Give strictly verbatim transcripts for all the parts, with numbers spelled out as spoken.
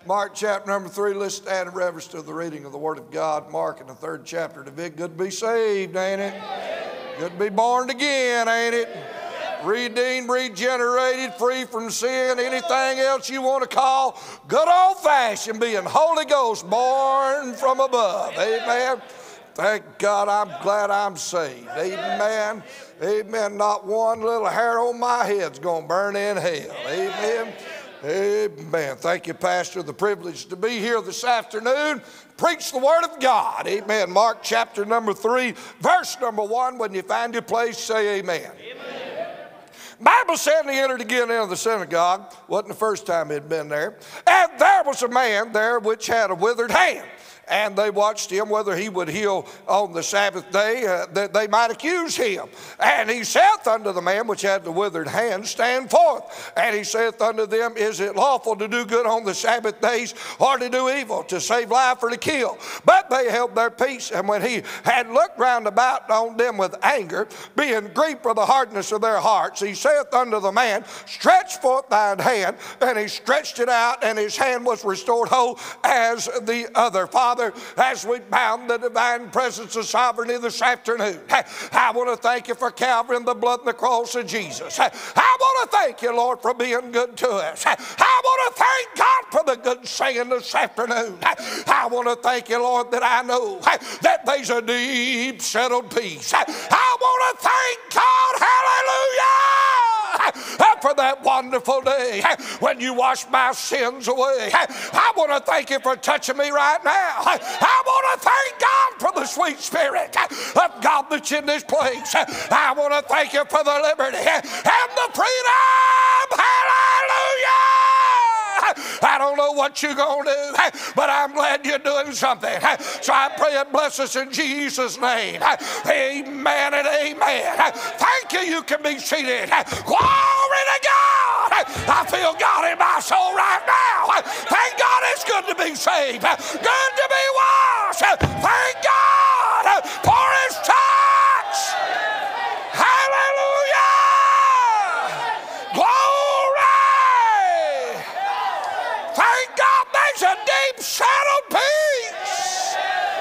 Mark chapter number three, let's stand in reverence to the reading of the Word of God. Mark in the third chapter. David, good to be saved, ain't it? Good to be born again, ain't it? Redeemed, regenerated, free from sin, anything else you want to call good old-fashioned being Holy Ghost born from above. Amen. Thank God, I'm glad I'm saved. Amen. Amen. Not one little hair on my head's going to burn in hell. Amen. Amen. Thank you, Pastor. The privilege to be here this afternoon. Preach the Word of God. Amen. Mark chapter number three, verse number one. When you find your place, say amen. Amen. Bible said he entered again into the synagogue. Wasn't the first time he'd been there. And there was a man there which had a withered hand. And they watched him whether he would heal on the Sabbath day, uh, that they might accuse him. And he saith unto the man which had the withered hand, stand forth. And he saith unto them, is it lawful to do good on the Sabbath days, or to do evil, to save life or to kill? But they held their peace. And when he had looked round about on them with anger, being grieved for the hardness of their hearts, he saith unto the man, stretch forth thine hand. And he stretched it out, and his hand was restored whole as the other. Father, as we bound the divine presence of sovereignty this afternoon, I want to thank you for Calvary and the blood and the cross of Jesus. I want to thank you, Lord, for being good to us. I want to thank God for the good singing this afternoon. I want to thank you, Lord, that I know that there's a deep settled peace. I want to thank God, hallelujah, for that wonderful day when you washed my sins away. I want to thank you for touching me right now. I want to thank God for the sweet spirit of God that's in this place. I want to thank you for the liberty and the freedom. Hallelujah. I don't know what you're going to do, but I'm glad you're doing something. So I pray it bless us in Jesus' name. Amen and amen. Thank you. You can be seated. Glory to God. I feel God in my soul right now. Thank God it's good to be saved. Good to be washed. Thank God for His touch. Hallelujah. Glory. Thank God there's a deep settled peace.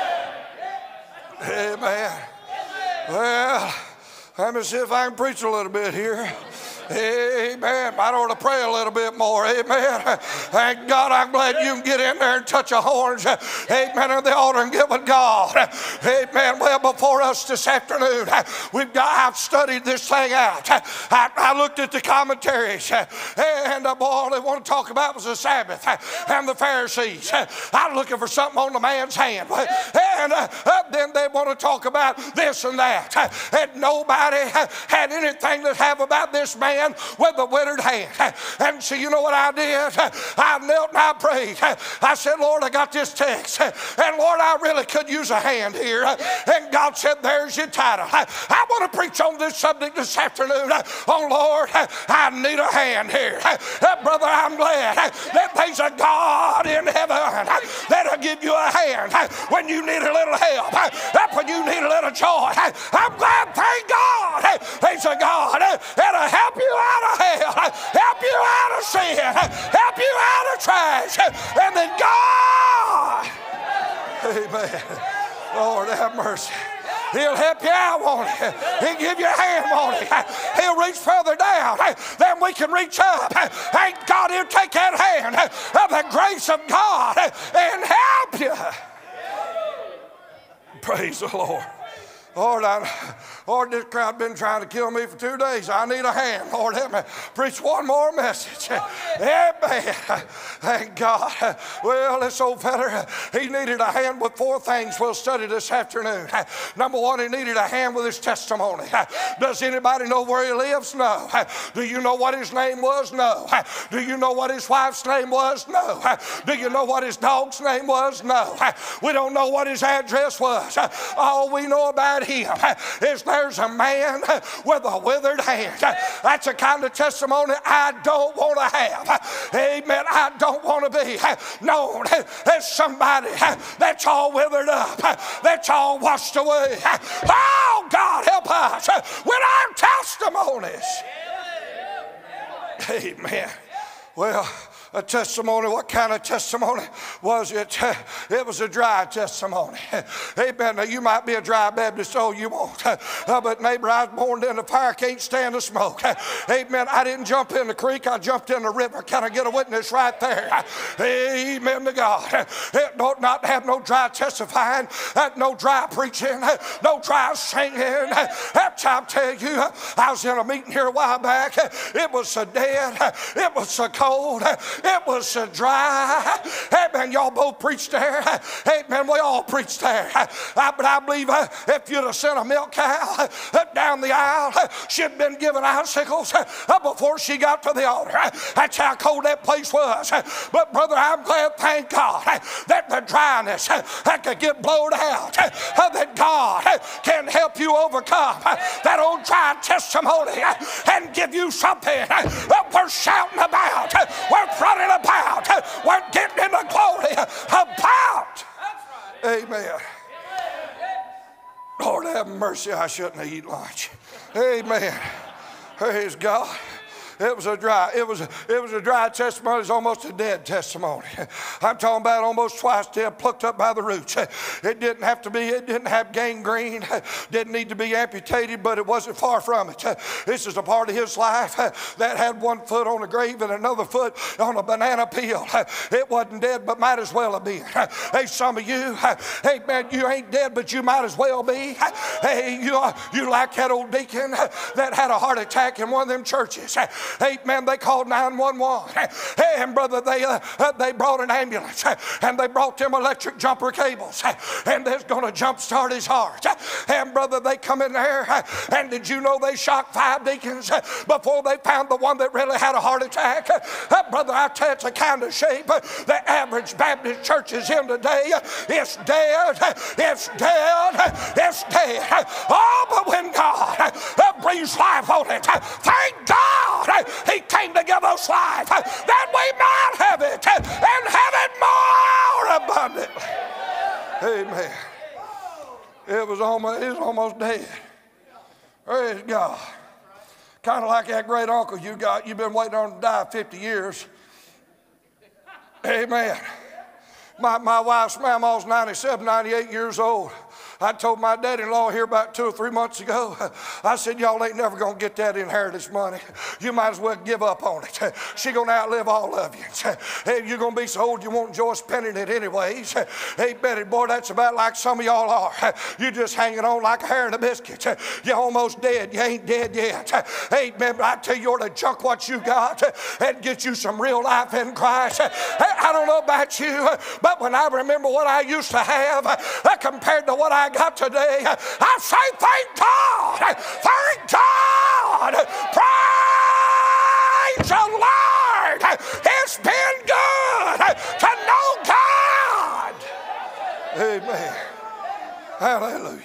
Amen. Well, let me see if I can preach a little bit here. Amen. I ought to pray a little bit more. Amen. Thank God, I'm glad you can get in there and touch the horns. Amen. On the altar and get with God. Amen. Well, before us this afternoon, we've got, I've studied this thing out. I, I looked at the commentaries, and uh, boy, all they want to talk about was the Sabbath and the Pharisees. I'm looking for something on the man's hand. And uh, then they want to talk about this and that. And nobody had anything to have about this man with a withered hand. And so you know what I did? I knelt and I prayed. I said, Lord, I got this text. And Lord, I really could use a hand here. And God said, there's your title. I, I want to preach on this subject this afternoon. Oh, Lord, I need a hand here. Brother, I'm glad that there's a God in heaven that'll give you a hand when you need a little help, when you need a little joy. I'm glad, thank God, there's a God that'll help you out of hell, help you out of sin, help you out of trash, and then God, amen, Lord have mercy, He'll help you out, won't He? He'll give you a hand, won't He? He'll reach further down than we can reach up. Thank God He'll take that hand of the grace of God and help you. Praise the Lord. Lord, I, Lord, this crowd been trying to kill me for two days. I need a hand. Lord, help me preach one more message. Amen. Thank God. Well, this old fella, he needed a hand with four things we'll study this afternoon. Number one, he needed a hand with his testimony. Does anybody know where he lives? No. Do you know what his name was? No. Do you know what his wife's name was? No. Do you know what his dog's name was? No. We don't know what his address was. All we know about him is there's a man with a withered hand. That's the kind of testimony I don't want to have. Amen. I don't want to be known as somebody that's all withered up, that's all washed away. Oh, God, help us with our testimonies. Amen. Well, a testimony. What kind of testimony was it? It was a dry testimony. Amen. Now, you might be a dry Baptist, oh, you won't. Uh, but neighbor, I was born in the fire, can't stand the smoke. Amen. I didn't jump in the creek, I jumped in the river. Can I get a witness right there? Amen to God. It don't not have no dry testifying, no dry preaching, no dry singing. That's how I tell you, I was in a meeting here a while back. It was so dead, it was so cold, it was so dry. Amen. Y'all both preached there. Amen. We all preached there. I, but I believe uh, if you'd have sent a milk cow uh, down the aisle, uh, she'd been given icicles uh, before she got to the altar. Uh, that's how cold that place was. Uh, but brother, I'm glad, thank God, uh, that the dryness uh, that could get blown out, uh, uh, that God uh, can help you overcome uh, that old dry testimony uh, and give you something uh, worth shouting about, uh, worth running about, uh, worth getting in the glory uh, about. Amen. Lord have mercy, I shouldn't have eaten lunch. Amen. Praise God. It was a dry, it was a, it was a dry testimony. It was almost a dead testimony. I'm talking about almost twice dead, plucked up by the roots. It didn't have to be, it didn't have gangrene, didn't need to be amputated, but it wasn't far from it. This is a part of his life that had one foot on the grave and another foot on a banana peel. It wasn't dead, but might as well have been. Hey, some of you, hey man, you ain't dead, but you might as well be. Hey, you, you like that old deacon that had a heart attack in one of them churches. Amen. They called nine one one. And brother, they uh, they brought an ambulance and they brought them electric jumper cables and they're going to jump start his heart. And brother, they come in there and did you know they shocked five deacons before they found the one that really had a heart attack? Brother, I tell you, it's the kind of shape the average Baptist church is in today. It's dead. It's dead. It's dead. Oh, but when God breathes life on it, thank God He came to give us life that we might have it and have it more abundantly. Amen. It was almost, it was almost dead. Praise God. Kind of like that great uncle you got, you've been waiting on to die fifty years. Amen. My, my wife's mama's ninety-seven, ninety-eight years old. I told my daddy-in-law here about two or three months ago, I said, y'all ain't never going to get that inheritance money. You might as well give up on it. She's going to outlive all of you. Hey, you're going to be so old you won't enjoy spending it anyways. Hey, Betty, boy, that's about like some of y'all are. You're just hanging on like a hair in a biscuit. You're almost dead. You ain't dead yet. Hey, remember, I tell you, you ought to junk what you got and get you some real life in Christ. Hey, I don't know about you, but when I remember what I used to have compared to what I got today, I say thank God, thank God, praise the Lord. It's been good to know God. Amen. Hallelujah.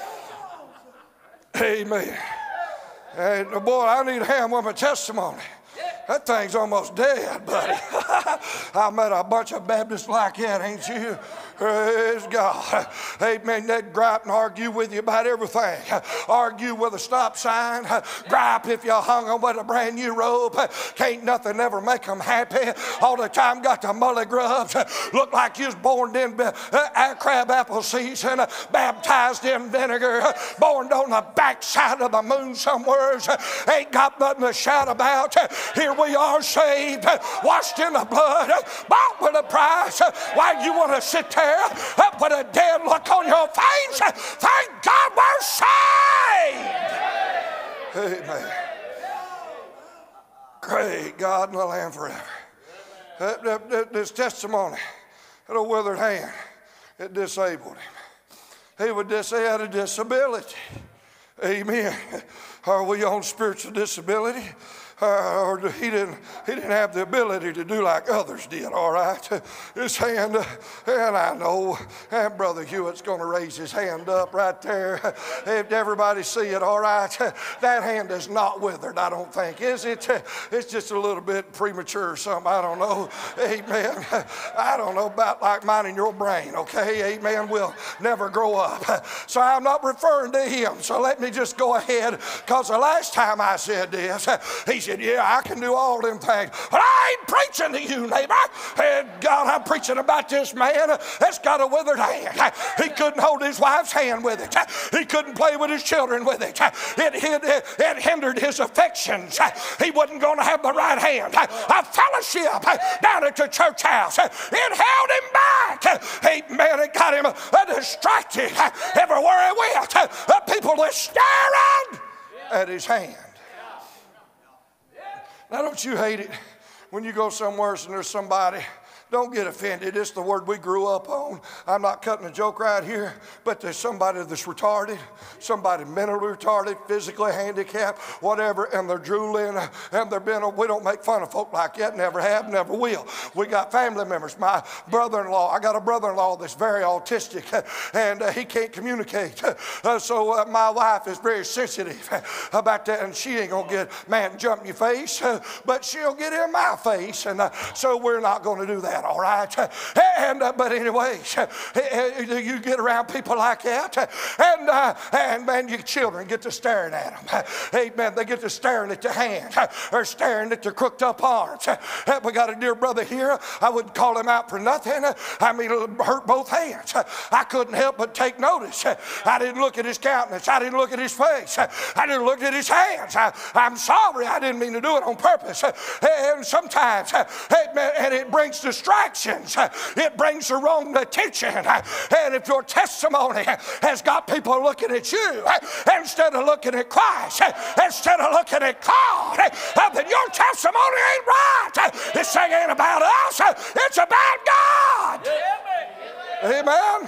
Amen. Hey, boy, I need a hand with my testimony. That thing's almost dead, buddy. I met a bunch of Baptists like that, ain't you? Praise God. Amen. They'd gripe and argue with you about everything. Argue with a stop sign. Gripe if you hung them with a brand new robe. Can't nothing ever make them happy. All the time got the mully grubs. Look like you was born in uh, crab apple season. Baptized in vinegar. Born on the backside of the moon somewhere. Ain't got nothing to shout about. Here we are saved. Washed in the blood. Bought with a price. Why you want to sit there with a dead look on your face? Thank God we're saved. Amen. Great God and the Lamb forever. That, that, that, this testimony, that old withered hand, it disabled him. He would dis- he had a disability. Amen. Are we on spiritual disability? Uh, or he didn't, he didn't have the ability to do like others did, all right? His hand, uh, and I know, and Brother Hewitt's going to raise his hand up right there. If everybody see it, all right? That hand is not withered, I don't think, is it? It's just a little bit premature or something, I don't know. Amen. I don't know about like mine in your brain, okay? Amen. We'll never grow up. So I'm not referring to him, so let me just go ahead, because the last time I said this, he said, said, yeah, I can do all them things. But I ain't preaching to you, neighbor. And God, I'm preaching about this man that's got a withered hand. He couldn't hold his wife's hand with it. He couldn't play with his children with it. It, it, it hindered his affections. He wasn't going to have the right hand. A fellowship down at the church house, it held him back. Amen. It got him distracted everywhere he went. People were staring at his hand. Now, don't you hate it when you go somewhere and there's somebody? Don't get offended. It's the word we grew up on. I'm not cutting a joke right here, but there's somebody that's retarded, somebody mentally retarded, physically handicapped, whatever, and they're drooling, and they're being, we don't make fun of folk like that, never have, never will. We got family members. My brother-in-law, I got a brother-in-law that's very autistic, and uh, he can't communicate. Uh, so uh, my wife is very sensitive about that, and she ain't going to get, man, jump in your face, uh, but she'll get in my face, and uh, so we're not going to do that. All right, and uh, but anyway, you get around people like that, and uh, and man, your children get to staring at them. Amen. They get to staring at your hand, or staring at your crooked up arms. We got a dear brother here. I wouldn't call him out for nothing. I mean, it hurt both hands. I couldn't help but take notice. I didn't look at his countenance. I didn't look at his face. I didn't look at his hands. I, I'm sorry. I didn't mean to do it on purpose. And sometimes, amen, and it brings distractions. It brings the wrong attention. And if your testimony has got people looking at you instead of looking at Christ, instead of looking at God, then your testimony ain't right. This thing ain't about us. It's about God. Amen.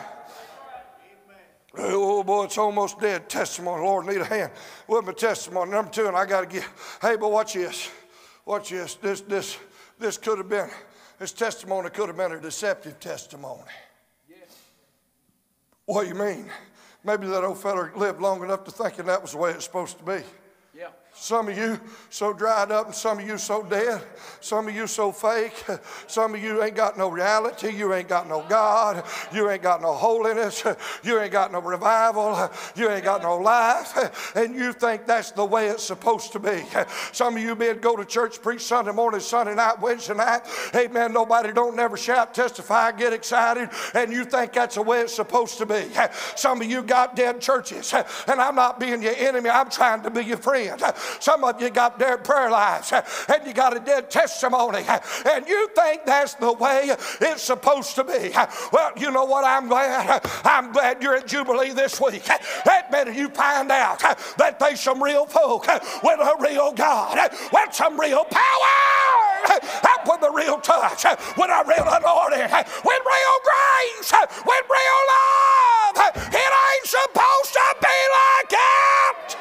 Oh boy, it's almost dead. Testimony. Lord, need a hand with my testimony. Number two, and I got to get. Hey, but watch this. Watch this. This, this, this could have been. His testimony could have been a deceptive testimony. Yes. What do you mean? Maybe that old fella lived long enough to thinking that was the way it's supposed to be. Yeah. Some of you so dried up, and some of you so dead, some of you so fake, some of you ain't got no reality, you ain't got no God, you ain't got no holiness, you ain't got no revival, you ain't got no life, and you think that's the way it's supposed to be. Some of you men go to church, preach Sunday morning, Sunday night, Wednesday night, amen, nobody don't never shout, testify, get excited, and you think that's the way it's supposed to be. Some of you got dead churches, and I'm not being your enemy, I'm trying to be your friend. Some of you got dead prayer lives, and you got a dead testimony, and you think that's the way it's supposed to be. Well, you know what? I'm glad. I'm glad you're at Jubilee this week. That better you find out that there's some real folk with a real God, with some real power, with a real touch, with a real anointing, with real grace, with real love. It ain't supposed to be like that.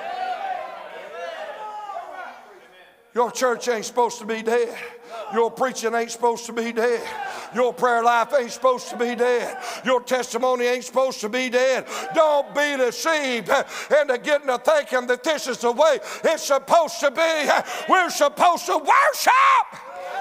Your church ain't supposed to be dead. Your preaching ain't supposed to be dead. Your prayer life ain't supposed to be dead. Your testimony ain't supposed to be dead. Don't be deceived into getting to thinking that this is the way it's supposed to be. We're supposed to worship.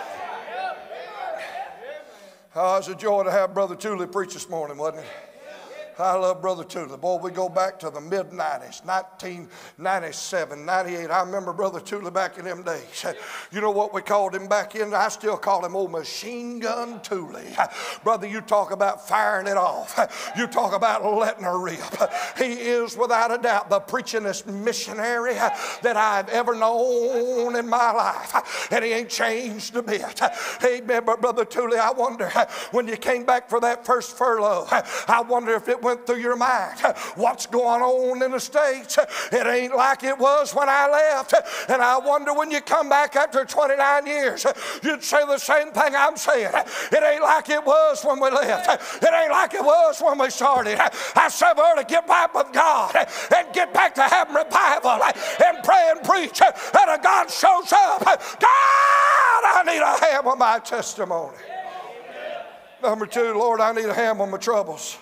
Oh, it was a joy to have Brother Tooley preach this morning, wasn't it? I love Brother Tooley. Boy, we go back to the mid nineties, nineteen ninety-seven, ninety-eight. I remember Brother Tooley back in them days. You know what we called him back in? I still call him old Machine Gun Tooley. Brother, you talk about firing it off. You talk about letting her rip. He is without a doubt the preachingest missionary that I've ever known in my life. And he ain't changed a bit. Amen. But Brother Tooley, I wonder, when you came back for that first furlough, I wonder if it went through your mind. What's going on in the States? It ain't like it was when I left. And I wonder when you come back after twenty-nine years, you'd say the same thing I'm saying. It ain't like it was when we left. It ain't like it was when we started. I said we ought to get back with God and get back to having revival and pray and preach. And God shows up. God, I need a hand with my testimony. Number two, Lord, I need a hand with my troubles.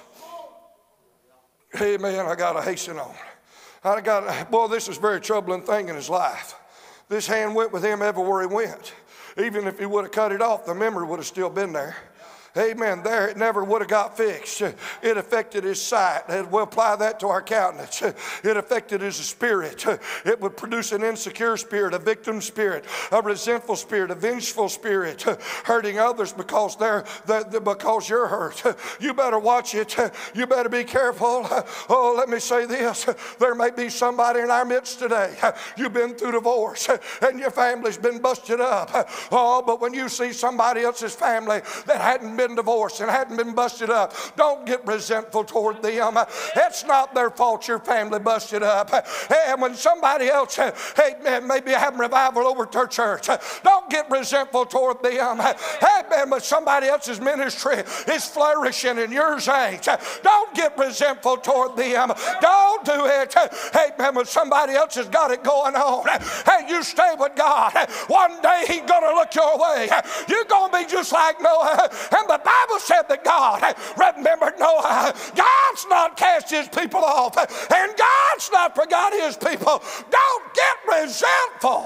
Amen. I got to hasten on. I got, boy, this is a very troubling thing in his life. This hand went with him everywhere he went. Even if he would have cut it off, the memory would have still been there. Amen. There it never would have got fixed. It affected his sight. We'll apply that to our countenance. It affected his spirit. It would produce an insecure spirit, a victim spirit, a resentful spirit, a vengeful spirit, hurting others because they're, they're because you're hurt. You better watch it. You better be careful. Oh, let me say this. There may be somebody in our midst today. You've been through divorce and your family's been busted up. Oh, but when you see somebody else's family that hadn't been divorced and hadn't been busted up, don't get resentful toward them. It's not their fault your family busted up. And when somebody else, hey man, maybe having revival over to church, don't get resentful toward them. Hey man, but somebody else's ministry is flourishing and yours ain't. Don't get resentful toward them. Don't do it. Hey man, when somebody else has got it going on, hey, you stay with God. One day he's going to look your way. You're going to be just like Noah. And the Bible said that God remembered Noah. God's not cast his people off, and God's not forgot his people. Don't get resentful.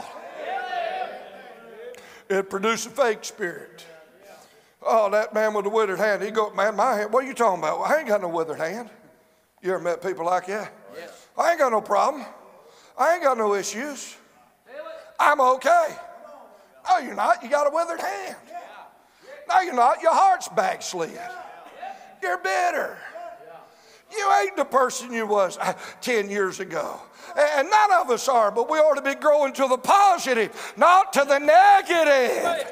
It produced a fake spirit. Oh, that man with the withered hand, he go, man, my hand, what are you talking about? I ain't got no withered hand. You ever met people like that? Yes. I ain't got no problem. I ain't got no issues. I'm okay. No, you're not. You got a withered hand. No, you're not. Your heart's backslid. You're bitter. You ain't the person you was ten years ago. And none of us are, but we ought to be growing to the positive, not to the negative.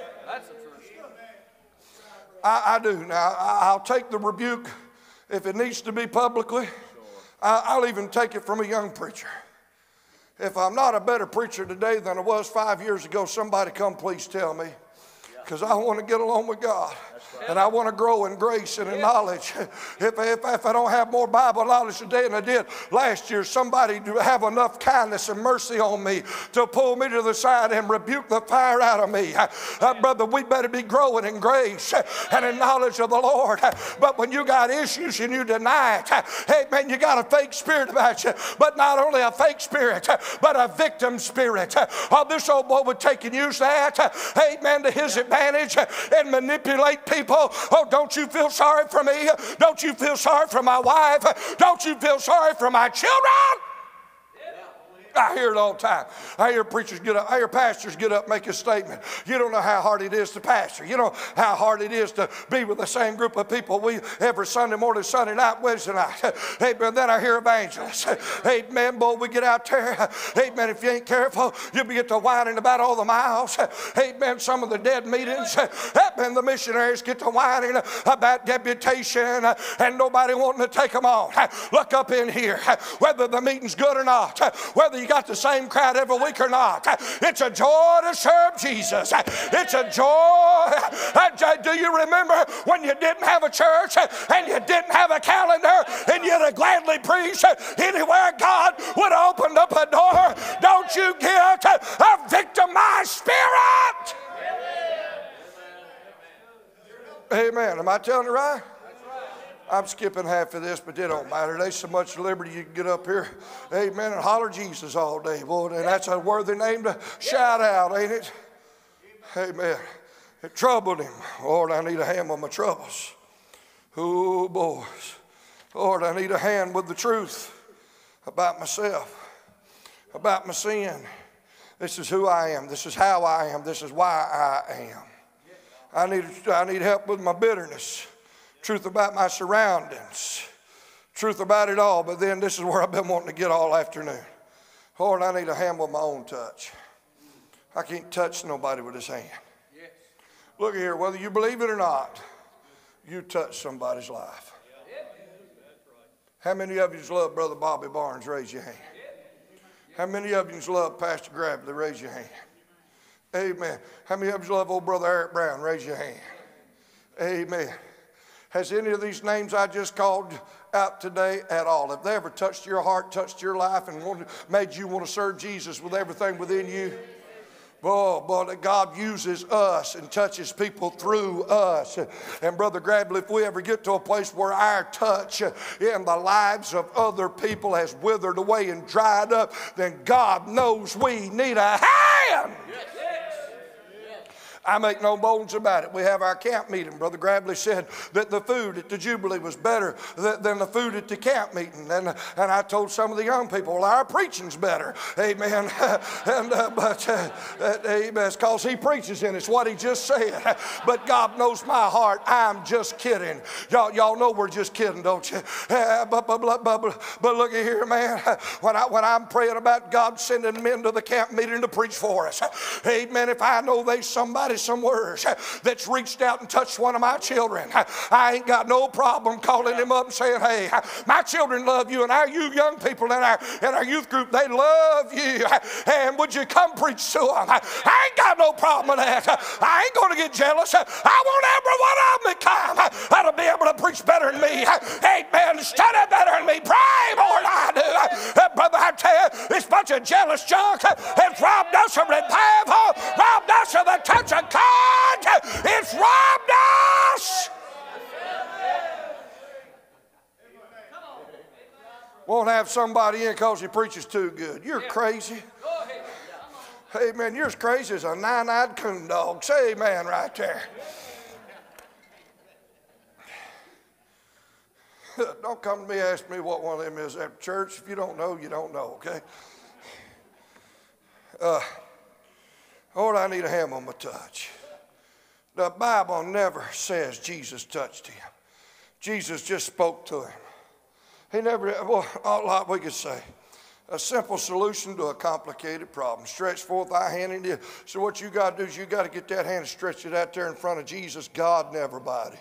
I, I do. Now, I'll take the rebuke if it needs to be publicly. I'll even take it from a young preacher. If I'm not a better preacher today than I was five years ago, somebody come please tell me. Because I want to get along with God. Right. And I want to grow in grace and in knowledge. If, if, if I don't have more Bible knowledge today than I did last year, somebody to have enough kindness and mercy on me to pull me to the side and rebuke the fire out of me. Uh, brother, we better be growing in grace and in knowledge of the Lord. But when you got issues and you deny it, hey man, you got a fake spirit about you. But not only a fake spirit, but a victim spirit. Oh, this old boy would take and use that, hey man, to his advantage. And manipulate people. Oh, don't you feel sorry for me? Don't you feel sorry for my wife? Don't you feel sorry for my children? I hear it all the time. I hear preachers get up, I hear pastors get up and make a statement. You don't know how hard it is to pastor. You know how hard it is to be with the same group of people we every Sunday morning, Sunday night, Wednesday night. Hey, man, then I hear evangelists. Hey, man, boy, we get out there. Hey, man, if you ain't careful, you'll be get to whining about all the miles. Hey, man, some of the dead meetings. Hey, man, the missionaries get to whining about deputation and nobody wanting to take them on. Look up in here. Whether the meeting's good or not, whether you got the same crowd every week or not, it's a joy to serve Jesus. It's a joy. Do you remember when you didn't have a church and you didn't have a calendar and you'd have gladly preached anywhere God would have opened up a door? Don't you get a victimized spirit. Amen. Am I telling you right? I'm skipping half of this, but it don't matter. There's so much liberty you can get up here, amen, and holler Jesus all day, boy. And that's a worthy name to shout out, ain't it? Amen. It troubled him. Lord, I need a hand with my troubles. Oh, boys. Lord, I need a hand with the truth about myself, about my sin. This is who I am. This is how I am. This is why I am. I need, I need help with my bitterness. Truth about my surroundings. Truth about it all. But then this is where I've been wanting to get all afternoon. Lord, I need a hand with my own touch. I can't touch nobody with this hand. Yes. Look here, whether you believe it or not, you touch somebody's life. How many of you love Brother Bobby Barnes? Raise your hand. How many of you love Pastor Gravely? Raise your hand. Amen. How many of you love old Brother Eric Brown? Raise your hand. Amen. Has any of these names I just called out today at all, have they ever touched your heart, touched your life, and wanted, made you want to serve Jesus with everything within you? Oh, but God uses us and touches people through us. And Brother Gravely, if we ever get to a place where our touch in the lives of other people has withered away and dried up, then God knows we need a hand. I make no bones about it. We have our camp meeting. Brother Grabley said that the food at the Jubilee was better than the food at the camp meeting. And, and I told some of the young people, well, our preaching's better. Amen. and, uh, but uh, amen, it's because he preaches and it's what he just said. But God knows my heart. I'm just kidding. Y'all, y'all know we're just kidding, don't you? Uh, but, but, but, but, but look at here, man. When, I, when I'm praying about God sending men to the camp meeting to preach for us, amen, if I know there's somebody somewhere that's reached out and touched one of my children, I ain't got no problem calling him up and saying, hey, my children love you, and our you young people in our, in our youth group, they love you, and would you come preach to them? I ain't got no problem with that. I ain't going to get jealous. I want every one of them to come that'll be able to preach better than me. Amen. Study better than me. Pray more than I do. Uh, brother, I tell you, this bunch of jealous junk has robbed us from revival, robbed us of the touch of God. It's robbed us. Won't have somebody in because he preaches too good. You're crazy. Amen. You're as crazy as a nine-eyed coon dog. Say amen right there. Don't come to me and ask me what one of them is at church. If you don't know, you don't know, okay? Uh, Lord, I need a hand on my touch. The Bible never says Jesus touched him. Jesus just spoke to him. He never, well, a lot we could say. A simple solution to a complicated problem. Stretch forth thy hand in it. So what you got to do is you got to get that hand and stretch it out there in front of Jesus, God and everybody.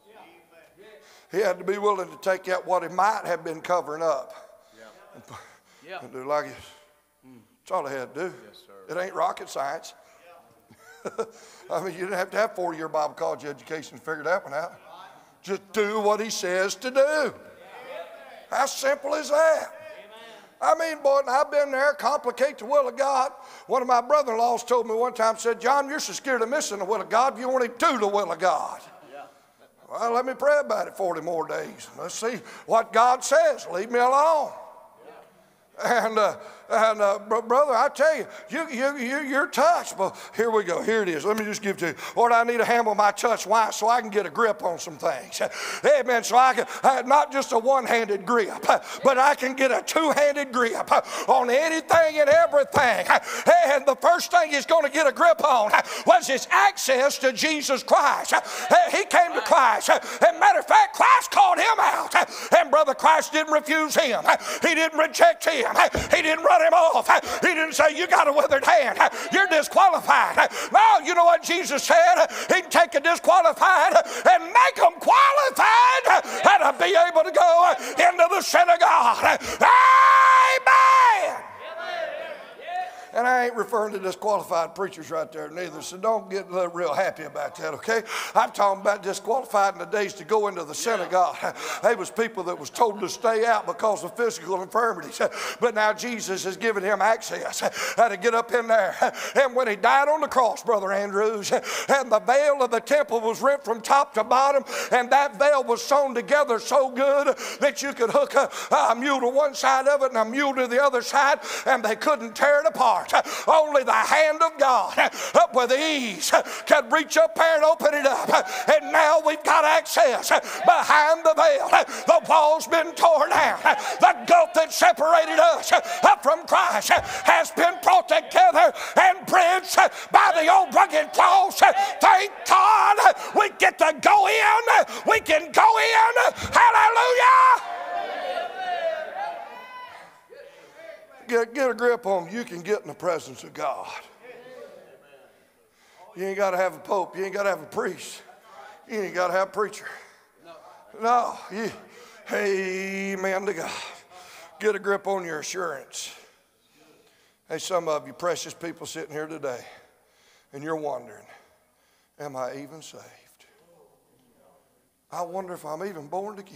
He had to be willing to take out what he might have been covering up. And, yeah. and do like it. That's all he had to do. Yes, sir. It ain't rocket science. Yeah. I mean, you didn't have to have four-year Bible college education to figure that one out. Just do what he says to do. How simple is that? I mean, boy, and I've been there, complicate the will of God. One of my brother-in-laws told me one time, said, John, you're so scared of missing the will of God, you only do the will of God. Yeah. Well, let me pray about it forty more days. Let's see what God says. Leave me alone. Yeah. And, uh, and uh, brother, I tell you, you, you, you, you're touched. Well, here we go. Here it is. Let me just give it to you. Lord, I need to handle my touch. Why? So I can get a grip on some things. Amen. So I can, uh, not just a one-handed grip, but I can get a two-handed grip on anything and everything. And the first thing he's going to get a grip on was his access to Jesus Christ. He came to Christ. As a matter of fact, Christ called him out. And brother, Christ didn't refuse him. He didn't reject him. He didn't run him off. He didn't say, you got a withered hand. You're disqualified. No, you know what Jesus said? He'd take a disqualified and make them qualified and be able to go into the synagogue. Amen. And I ain't referring to disqualified preachers right there neither, so don't get real happy about that, okay? I'm talking about disqualified in the days to go into the synagogue. There was people that was told to stay out because of physical infirmities. But now Jesus has given him access to get up in there. And when he died on the cross, Brother Andrews, and the veil of the temple was ripped from top to bottom, and that veil was sewn together so good that you could hook a, a mule to one side of it and a mule to the other side, and they couldn't tear it apart. Only the hand of God up with ease could reach up there and open it up. And now we've got access behind the veil. The wall's been torn down. The gulf that separated us from Christ has been brought together and bridged by the old rugged cross. Thank God we get to go in. We can go in. Hallelujah. Get, get a grip on you can get in the presence of God. You ain't got to have a pope. You ain't got to have a priest. You ain't got to have a preacher. No. You, amen to God. Get a grip on your assurance. Hey, some of you precious people sitting here today, and you're wondering, am I even saved? I wonder if I'm even born again.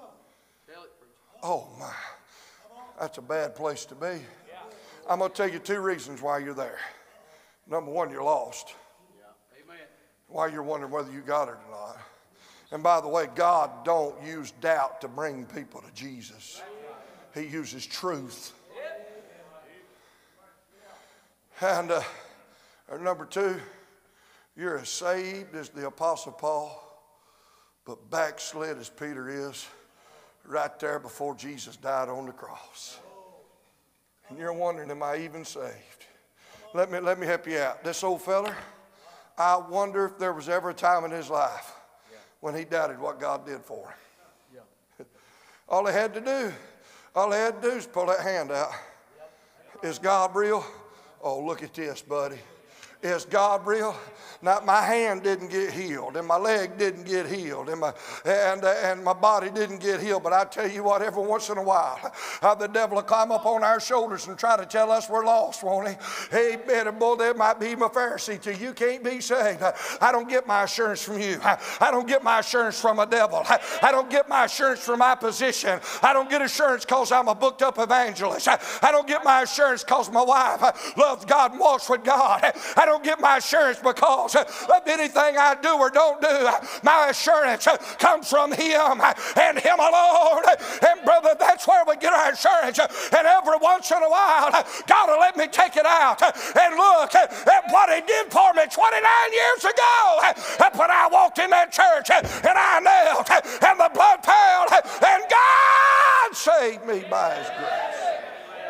Oh, my. That's a bad place to be. I'm going to tell you two reasons why you're there. Number one, you're lost. Why you're wondering whether you got it or not. And by the way, God don't use doubt to bring people to Jesus. He uses truth. And uh, number two, you're as saved as the Apostle Paul, but backslid as Peter is right there before Jesus died on the cross. And you're wondering, am I even saved? Let me, let me help you out. This old feller, I wonder if there was ever a time in his life when he doubted what God did for him. All he had to do, all he had to do is pull that hand out. Is God real? Oh, look at this, buddy. Is God real? Now, my hand didn't get healed, and my leg didn't get healed, and my, and, uh, and my body didn't get healed. But I tell you what, every once in a while, uh, the devil will climb up on our shoulders and try to tell us we're lost, won't he? Amen. And boy, there might be even a Pharisee to you can't be saved. I, I don't get my assurance from you. I, I don't get my assurance from a devil. I, I don't get my assurance from my position. I don't get assurance because I'm a booked up evangelist. I, I don't get my assurance because my wife uh, loves God and walks with God. I, I don't get my assurance because of anything I do or don't do. My assurance comes from Him and Him alone. And brother, that's where we get our assurance. And every once in a while, God will let me take it out and look at what He did for me twenty-nine years ago when I walked in that church and I knelt and the blood fell and God saved me by His grace.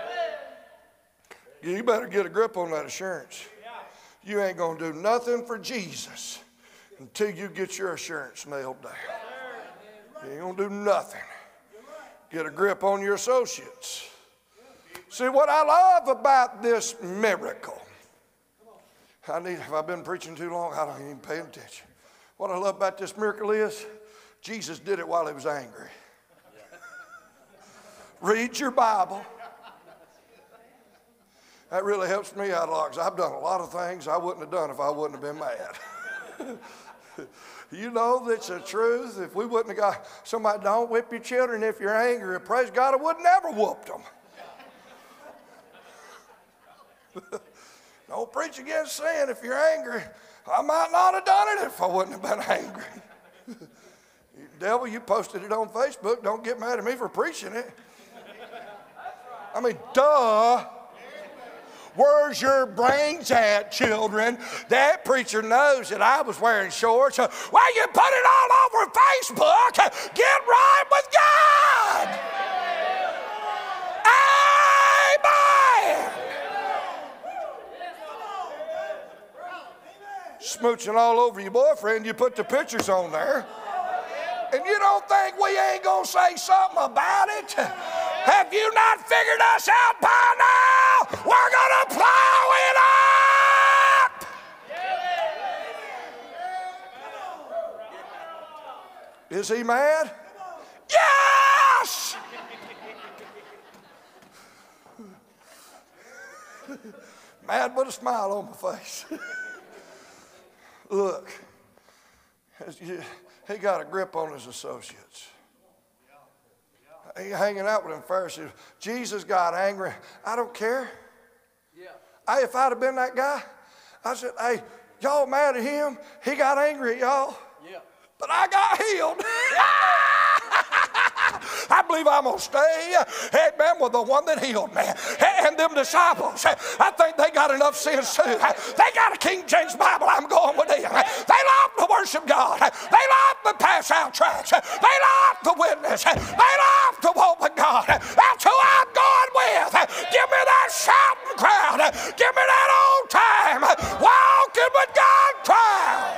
You better get a grip on that assurance. You ain't going to do nothing for Jesus until you get your assurance nailed down. You ain't going to do nothing. Get a grip on your associates. See, what I love about this miracle, I need, have I been preaching too long? I don't even pay attention. What I love about this miracle is Jesus did it while He was angry. Read your Bible. That really helps me out a lot because I've done a lot of things I wouldn't have done if I wouldn't have been mad. You know that's the truth. If we wouldn't have got somebody, don't whip your children if you're angry. Praise God, I would never whooped them. Don't preach against sin if you're angry. I might not have done it if I wouldn't have been angry. Devil, you posted it on Facebook. Don't get mad at me for preaching it. I mean, duh. Where's your brains at, children? That preacher knows that I was wearing shorts. Why you put it all over Facebook? Get right with God. Amen. Smooching all over your boyfriend, you put the pictures on there. And you don't think we ain't going to say something about it? Have you not figured us out by now? We're going to plow it up. Is he mad? Yes! Mad with a smile on my face. Look, he got a grip on his associates. He hanging out with them Pharisees. Jesus got angry. I don't care. Yeah. Hey, if I'd have been that guy, I said, hey, y'all mad at him? He got angry at y'all. Yeah. But I got healed. I believe I'm going to stay, amen, with the one that healed me. And them disciples, I think they got enough sense too. They got a King James Bible. I'm going with them. They love to worship God. They love to pass out tracts. They love to witness. They love to walk with God. That's who I'm going with. Give me that shouting crowd. Give me that old time walking with God crowd.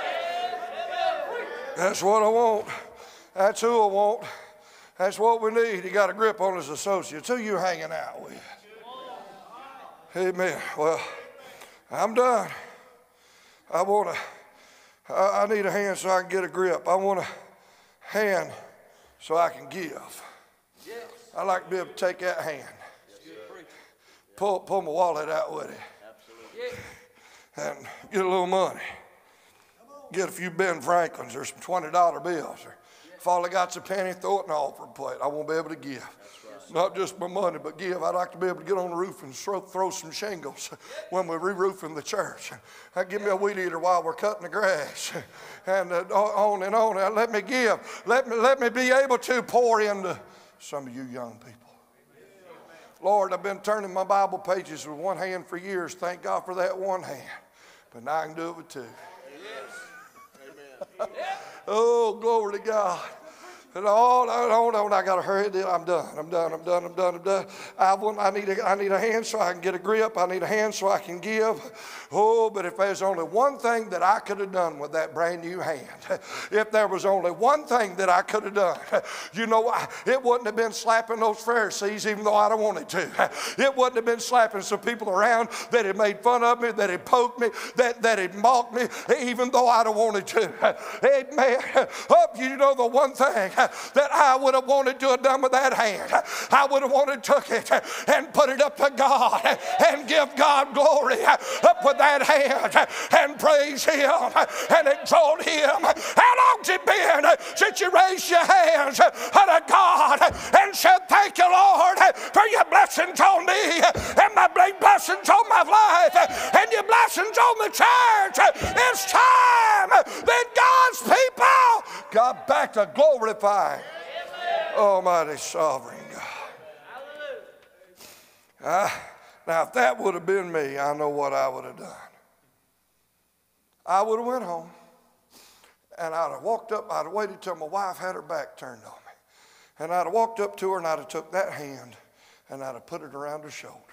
That's what I want. That's who I want. That's what we need. He got a grip on his associates. Who you hanging out with? Amen. Well, I'm done. I want to, I need a hand so I can get a grip. I want a hand so I can give. I like to be able to take that hand. Pull, pull my wallet out with it. And get a little money. Get a few Ben Franklins or some twenty dollar bills. Or if all I got's a penny, throw it in the offering plate. I won't be able to give. Right. Not just my money, but give. I'd like to be able to get on the roof and throw, throw some shingles when we're re-roofing the church. I'd give me a weed eater while we're cutting the grass. And uh, on and on. And let me give. Let me, let me be able to pour into some of you young people. Lord, I've been turning my Bible pages with one hand for years. Thank God for that one hand. But now I can do it with two. Oh, glory to God. And oh, no, no, no, I got to hurry. I'm done. I'm done. I'm done. I'm done. I'm done. I, want, I, need a, I need a hand so I can get a grip. I need a hand so I can give. Oh, but if there's only one thing that I could have done with that brand new hand, if there was only one thing that I could have done, you know, it wouldn't have been slapping those Pharisees even though I'd have wanted to. It wouldn't have been slapping some people around that had made fun of me, that had poked me, that, that had mocked me, even though I'd have wanted to. Amen. Oh, you know the one thing that I would have wanted to have done with that hand, I would have wanted to took it and put it up to God and give God glory up with that hand and praise Him and exalt Him. How long's it been since you raised your hands unto God and said, thank you, Lord, for your blessings on me and my blessings on my life and your blessings on the church. It's time that God's people got back to glorifying Almighty sovereign God. Uh, now, if that would have been me, I know what I would have done. I would have went home, and I'd have walked up. I'd have waited till my wife had her back turned on me. And I'd have walked up to her, and I'd have took that hand, and I'd have put it around her shoulder.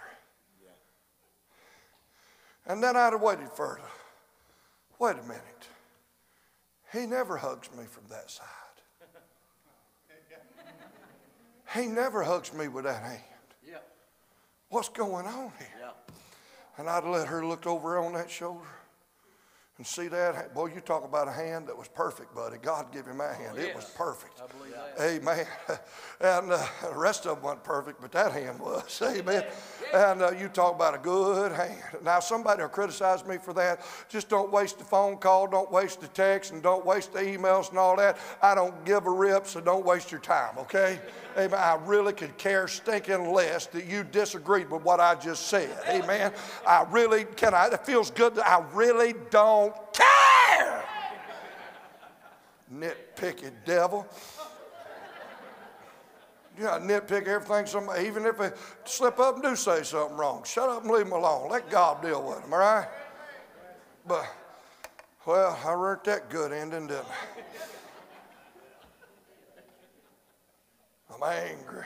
And then I'd have waited for her to, wait a minute. He never hugs me from that side. He never hugs me with that hand. Yeah. What's going on here? Yeah. And I'd let her look over on that shoulder and see that. Boy, you talk about a hand that was perfect, buddy. God gave him that hand. Oh, yes. It was perfect. I believe that. Amen. And uh, the rest of them weren't perfect, but that hand was. Amen. And uh, you talk about a good hand. Now, somebody will criticize me for that. Just don't waste the phone call, don't waste the text, and don't waste the emails and all that. I don't give a rip, so don't waste your time, okay? Amen. I really could care stinking less that you disagreed with what I just said. Amen. I really can. I, it feels good that I really don't care. Nitpicky devil. You know, nitpick everything, somebody, even if they slip up and do say something wrong. Shut up and leave them alone. Let God deal with them, all right? But, well, I learned that good ending, didn't I? I'm angry.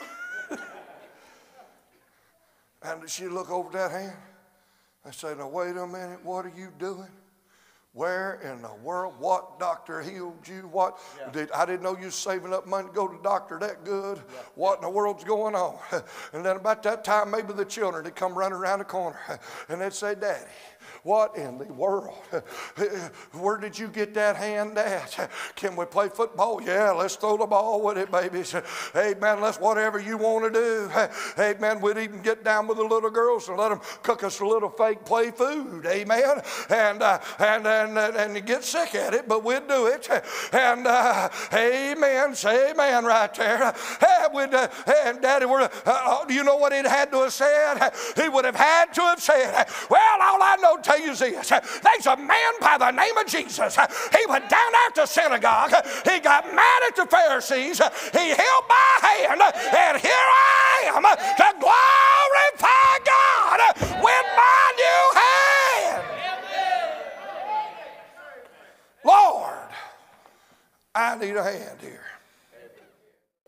And she look over that hand and say, now, wait a minute, what are you doing? Where in the world? What doctor healed you? What? Yeah. Did, I didn't know you was saving up money to go to the doctor that good. Yeah. What in the world's going on? And then about that time, maybe the children would come running around the corner and they'd say, Daddy, what in the world? Where did you get that hand at? Can we play football? Yeah, let's throw the ball with it, babies. Hey, man, let's whatever you want to do. Hey, man, we'd even get down with the little girls and let them cook us a little fake play food. Amen. And uh, and and and get sick at it, but we'd do it. And uh, amen, say amen right there. Hey, we'd, uh, and Daddy, we're, uh, you know what he'd had to have said? He would have had to have said, well, all I know tell you is this. There's a man by the name of Jesus. He went down at the synagogue. He got mad at the Pharisees. He held my hand, and here I am to glorify God with my new hand. Lord, I need a hand here.